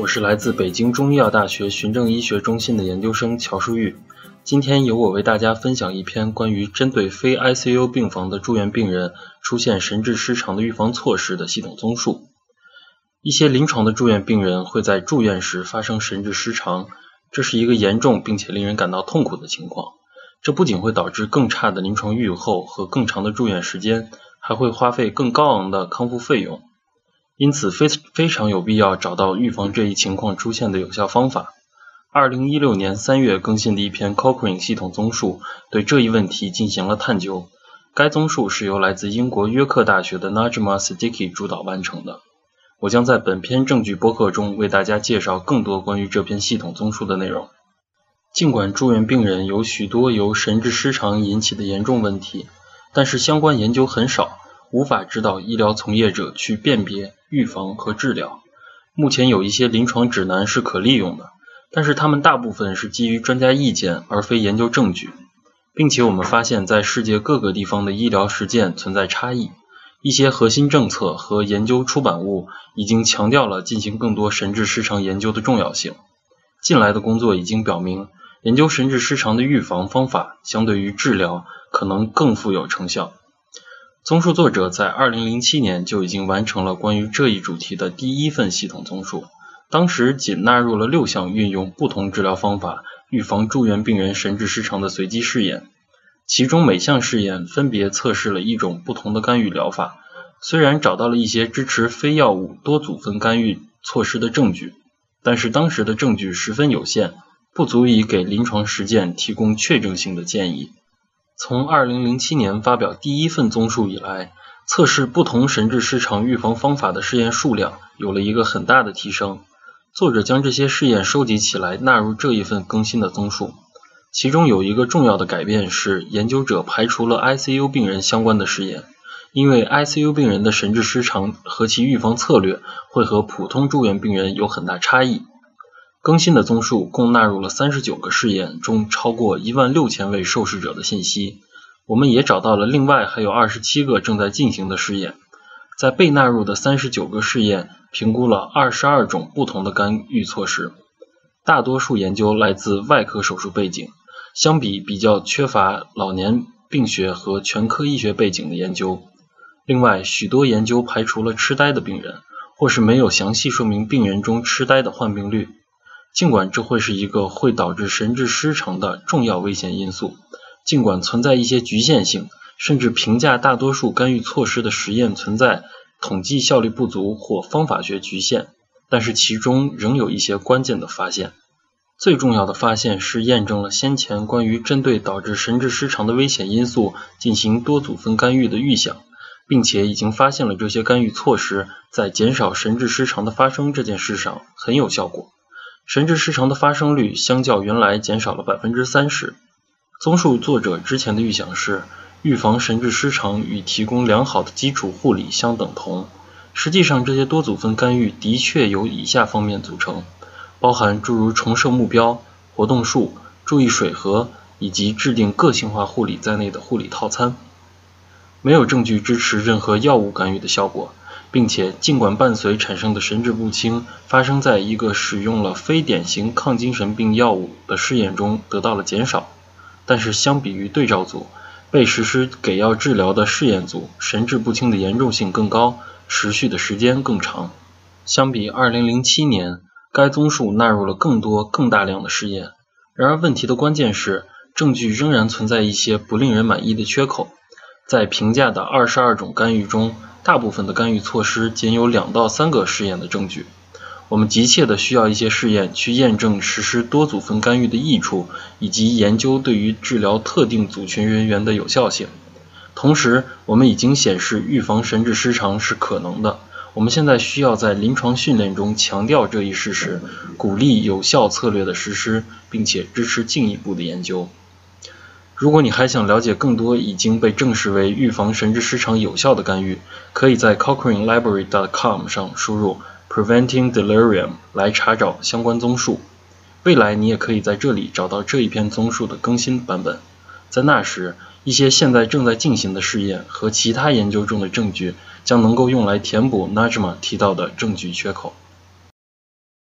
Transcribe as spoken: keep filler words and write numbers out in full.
我是来自北京中医药大学循证医学中心的研究生乔书玉。今天由我为大家分享一篇关于针对非 I C U 病房的住院病人出现神志失常的预防措施的系统综述。一些临床的住院病人会在住院时发生神志失常，这是一个严重并且令人感到痛苦的情况。这不仅会导致更差的临床预后和更长的住院时间，还会花费更高昂的康复费用。因此非非常有必要找到预防这一情况出现的有效方法。二零一六年三月更新的一篇 Cochrane 系统综述对这一问题进行了探究。该综述是由来自英国约克大学的 Najma Siddiqui 主导完成的。我将在本篇证据播客中为大家介绍更多关于这篇系统综述的内容。尽管住院病人有许多由神志失常引起的严重问题，但是相关研究很少，无法指导医疗从业者去辨别、预防和治疗。目前有一些临床指南是可利用的，但是它们大部分是基于专家意见而非研究证据，并且我们发现在世界各个地方的医疗实践存在差异。一些核心政策和研究出版物已经强调了进行更多神志失常研究的重要性。近来的工作已经表明，研究神志失常的预防方法相对于治疗可能更富有成效。综述作者在二零零七年就已经完成了关于这一主题的第一份系统综述，当时仅纳入了六项运用不同治疗方法预防住院病人神志失常的随机试验，其中每项试验分别测试了一种不同的干预疗法。虽然找到了一些支持非药物多组分干预措施的证据，但是当时的证据十分有限，不足以给临床实践提供确证性的建议。从二零零七年发表第一份综述以来，测试不同神志失常预防方法的试验数量有了一个很大的提升。作者将这些试验收集起来纳入这一份更新的综述。其中有一个重要的改变是，研究者排除了 I C U 病人相关的试验，因为 I C U 病人的神志失常和其预防策略会和普通住院病人有很大差异。更新的综述共纳入了三十九个试验中超过一万六千位受试者的信息。我们也找到了另外还有二十七个正在进行的试验。在被纳入的三十九个试验评估了二十二种不同的干预措施，大多数研究来自外科手术背景，相比比较缺乏老年病学和全科医学背景的研究。另外，许多研究排除了痴呆的病人，或是没有详细说明病人中痴呆的患病率。尽管这会是一个会导致神志失常的重要危险因素，尽管存在一些局限性，甚至评价大多数干预措施的实验存在统计效率不足或方法学局限，但是其中仍有一些关键的发现。最重要的发现是验证了先前关于针对导致神志失常的危险因素进行多组分干预的预想，并且已经发现了这些干预措施在减少神志失常的发生这件事上很有效果。神志失常的发生率相较原来减少了 百分之三十。 综述作者之前的预想是，预防神志失常与提供良好的基础护理相等同。实际上，这些多组分干预的确由以下方面组成，包含诸如重设目标、活动数、注意水合以及制定个性化护理在内的护理套餐。没有证据支持任何药物干预的效果，并且尽管伴随产生的神志不清发生在一个使用了非典型抗精神病药物的试验中得到了减少，但是相比于对照组，被实施给药治疗的试验组神志不清的严重性更高，持续的时间更长。相比二零零七年，该综述纳入了更多更大量的试验。然而问题的关键是，证据仍然存在一些不令人满意的缺口。在评价的二十二种干预中，大部分的干预措施仅有两到三个试验的证据。我们急切地需要一些试验去验证实施多组分干预的益处，以及研究对于治疗特定组群人员的有效性。同时，我们已经显示预防神志失常是可能的。我们现在需要在临床训练中强调这一事实，鼓励有效策略的实施，并且支持进一步的研究。如果你还想了解更多已经被证实为预防神志失常有效的干预，可以在 cochrane library dot com 上输入 preventing delirium 来查找相关综述。未来你也可以在这里找到这一篇综述的更新版本。在那时，一些现在正在进行的试验和其他研究中的证据将能够用来填补 Najma 提到的证据缺口。